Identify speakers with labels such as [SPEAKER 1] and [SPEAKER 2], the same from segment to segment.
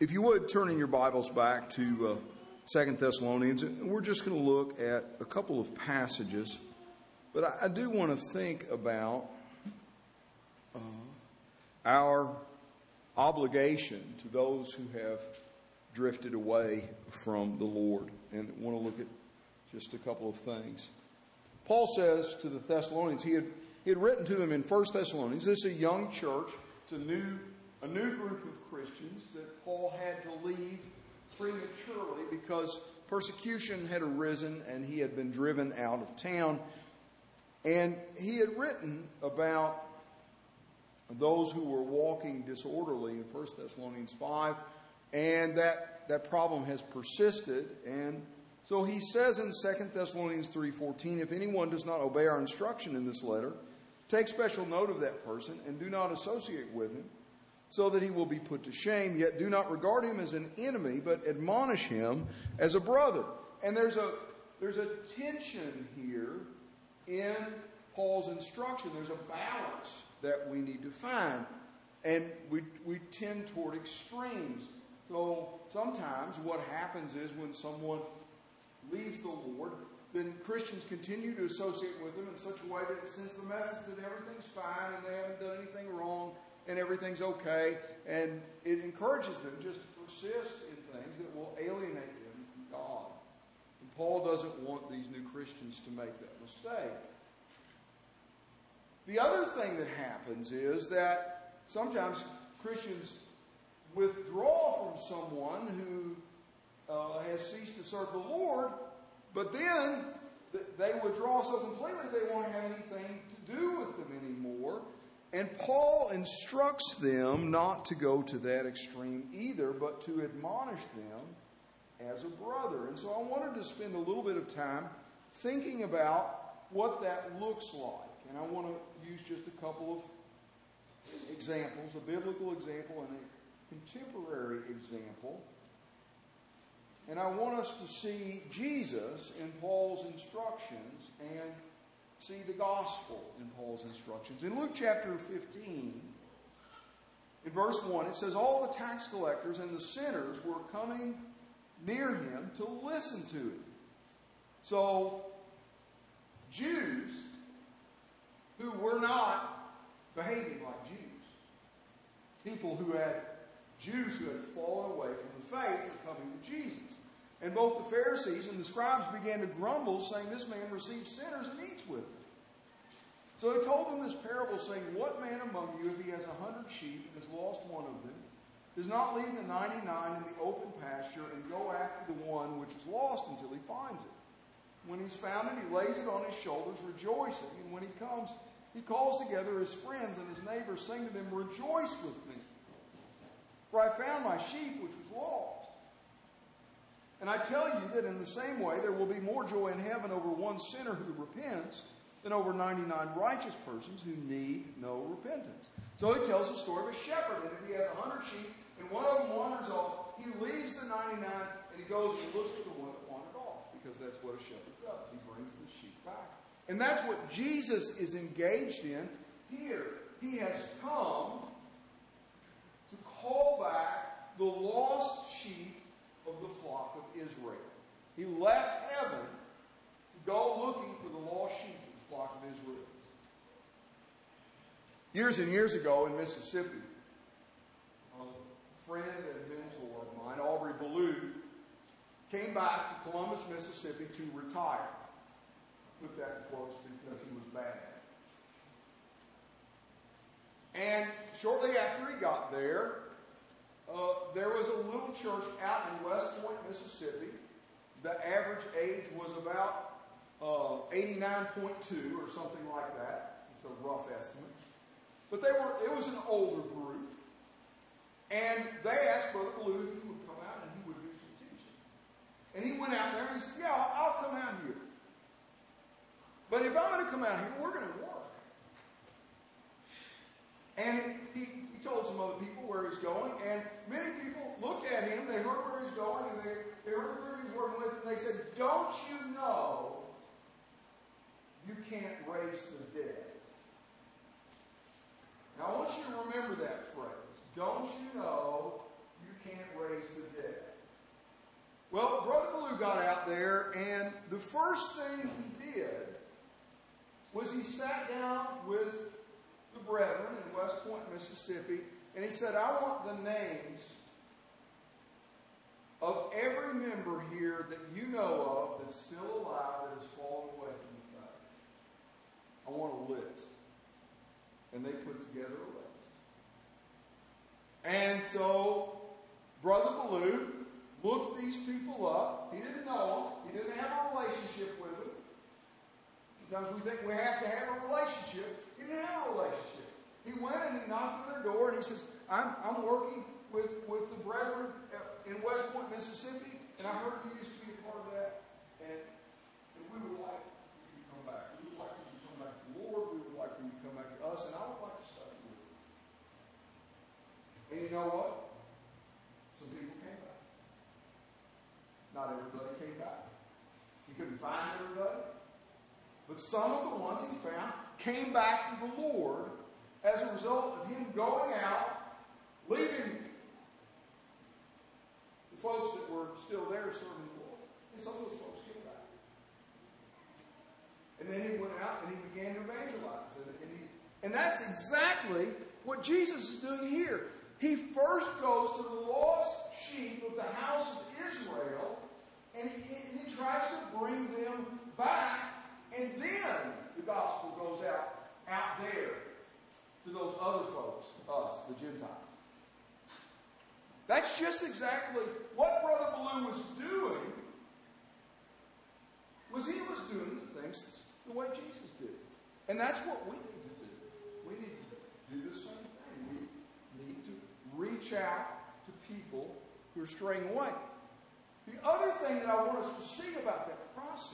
[SPEAKER 1] If you would, turn in your Bibles back to 2 Thessalonians, and we're just going to look at a couple of passages. But I do want to think about our obligation to those who have drifted away from the Lord, and want to look at just a couple of things. Paul says to the Thessalonians, he had written to them in 1 Thessalonians, this is a young church, it's a new group of Christians that Paul had to leave prematurely because persecution had arisen and he had been driven out of town. And he had written about those who were walking disorderly in 1 Thessalonians 5, and that problem has persisted. And so he says in 2 Thessalonians 3:14, if anyone does not obey our instruction in this letter, take special note of that person and do not associate with him, so that he will be put to shame. Yet do not regard him as an enemy, but admonish him as a brother. And there's a tension here in Paul's instruction. There's a balance that we need to find. And we tend toward extremes. So sometimes what happens is when someone leaves the Lord, then Christians continue to associate with them in such a way that it sends the message that everything's fine and they haven't done anything wrong and everything's okay. And it encourages them just to persist in things that will alienate them from God. And Paul doesn't want these new Christians to make that mistake. The other thing that happens is that sometimes Christians withdraw from someone who has ceased to serve the Lord, but then they withdraw so completely they won't have anything to do with them anymore. And Paul instructs them not to go to that extreme either, but to admonish them as a brother. And so I wanted to spend a little bit of time thinking about what that looks like. And I want to use just a couple of examples, a biblical example and a contemporary example. And I want us to see Jesus in Paul's instructions and see the gospel in Paul's instructions. In Luke chapter 15, in verse 1, it says, all the tax collectors and the sinners were coming near him to listen to him. So, Jews who were not behaving like Jews, Jews who had fallen away from the faith were coming to Jesus. And both the Pharisees and the scribes began to grumble, saying, this man receives sinners and eats with them. So he told them this parable, saying, what man among you, if he has 100 sheep and has lost one of them, does not leave the 99 in the open pasture and go after the one which is lost until he finds it? When he's found it, he lays it on his shoulders, rejoicing. And when he comes, he calls together his friends and his neighbors, saying to them, rejoice with me, for I found my sheep which was lost. And I tell you that in the same way there will be more joy in heaven over one sinner who repents than over 99 righteous persons who need no repentance. So he tells the story of a shepherd. And if he has 100 sheep and one of them wanders off, he leaves the 99 and he goes and looks for the one that wandered off. Because that's what a shepherd does. He brings the sheep back. And that's what Jesus is engaged in here. He has come to call back the lost sheep of the flock of Israel. He left heaven to go looking for the lost sheep of the flock of Israel. Years and years ago in Mississippi, a friend and mentor of mine, Aubrey Ballou, came back to Columbus, Mississippi to retire. I put that in quotes because he was bad. And shortly after he got there, there was a little church out in West Point, Mississippi. The average age was about 89.2 or something like that. It's a rough estimate. But it was an older group. And they asked Brother Ballou if he would come out and he would do some teaching. And he went out there and he said, yeah, I'll come out here. But if I'm going to come out here, we're going to work. And he told some other people where he's going, and many people looked at him, they heard where he's going, and they heard the group he's working with, and they said, don't you know you can't raise the dead? Now I want you to remember that phrase. Don't you know you can't raise got out there, and the first thing he did was he sat down with the brethren in West Point, Mississippi, and he said, I want the names of every member here that you know of that's still alive that has fallen away from the faith. I want a list. And they put together a list. And so, Brother Ballou looked these people up. He didn't know them. He didn't have a relationship with them. Sometimes we think we have to have a relationship. He didn't have a relationship. He went and he knocked on their door and he says, I'm working with the brethren in West Point, Mississippi, and I heard you used to be a part of that, and we would like for you to come back. We would like for you to come back to the Lord. We would like for you to come back to us, and I would like to study with you. And you know what? Some people came back. Not everybody came back. He couldn't find everybody. But some of the ones he found came back to the Lord as a result of him going out, leaving the folks that were still there serving the Lord. And some of those folks came back. And then he went out and he began to evangelize. And that's exactly what Jesus is doing here. He first goes to the lost sheep of the house of Israel, and he tries to bring them back. And then the gospel goes out there to those other folks, us, the Gentiles. That's just exactly what Brother Ballou was doing. He was doing the things the way Jesus did. And that's what we need to do. We need to do the same thing. We need to reach out to people who are straying away. The other thing that I want us to see about that process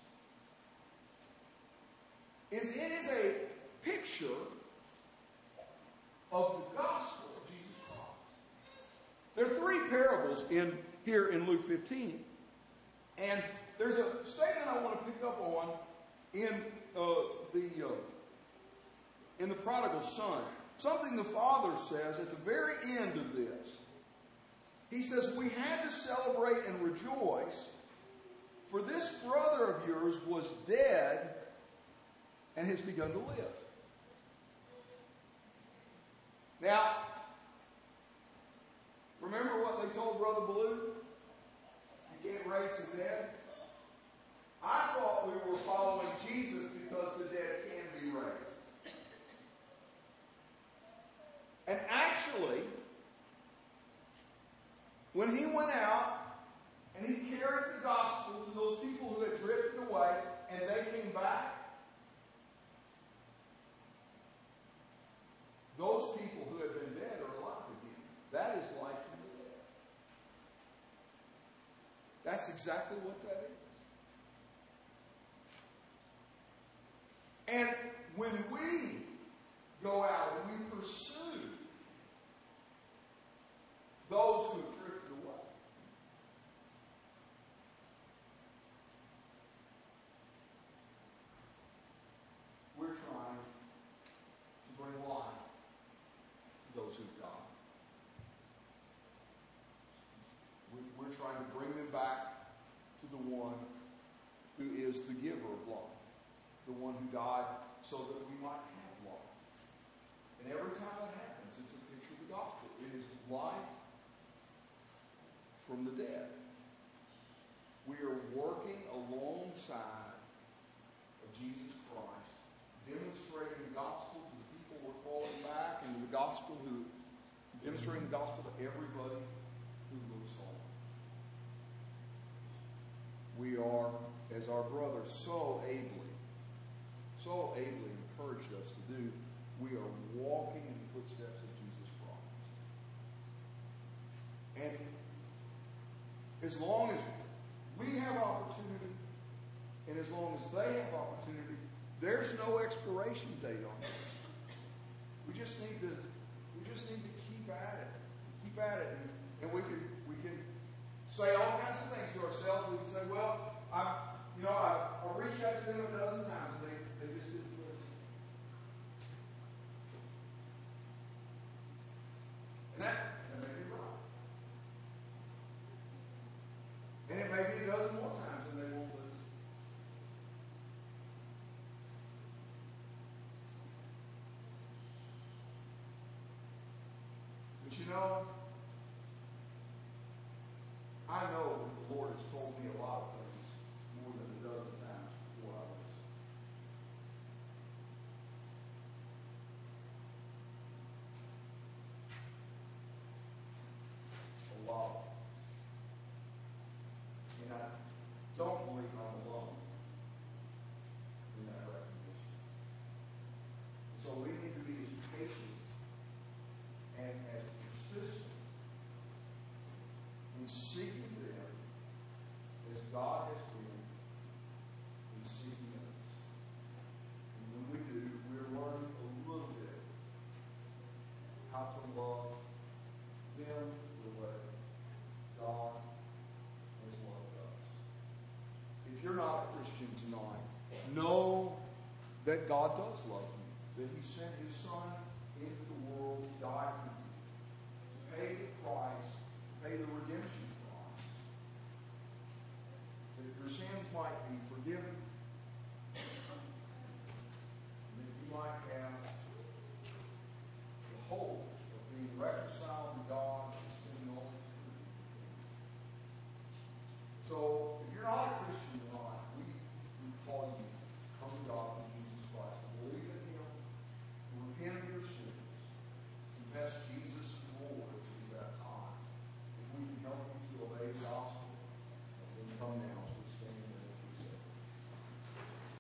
[SPEAKER 1] is it is a picture of the gospel of Jesus Christ. There are three parables here in Luke 15. And there's a statement I want to pick up on in the prodigal son. Something the father says at the very end of this. He says, we had to celebrate and rejoice, for this brother of yours was dead and has begun to live. Now, remember what they told Brother Ballou? You can't raise the dead. I thought we were following Jesus because the dead can be raised. And actually, when he went out and he carried the gospel to those people who had drifted away and they came back, those people who had been dead are alive again. That is life from the dead. That's exactly what that is. And when we go out and we pursue those who have drifted away, we're trying to bring life to those who've died. We're trying to bring them back to the one who is the giver of life. The one who died so that we might have life. And every time that happens, it's a picture of the gospel. It is life from the dead. We are working alongside of Jesus Christ, demonstrating the gospel to the people we're calling back, and demonstrating the gospel to everybody who looks home. We are, as our brother so ably encouraged us to do, we are walking in the footsteps of Jesus Christ. And as long as we have opportunity, and as long as they have opportunity, there's no expiration date on it. We just need to keep at it. And we can say all kinds of things to ourselves. We can say, well, I reached out to them a dozen times and they just didn't listen. And that may be right. And it may be a dozen more times and they won't listen. But you know, I know that the Lord has told me a lot of things more than a dozen times before I was. A lot. And I don't believe I'm alone in that recognition. So we need to be as patient and as persistent in seeking them as God has been in seeking us. And when we do, we're learning a little bit how to love them the way God has loved us. If you're not a Christian tonight, know that God does love you, that He sent His Son into the world to die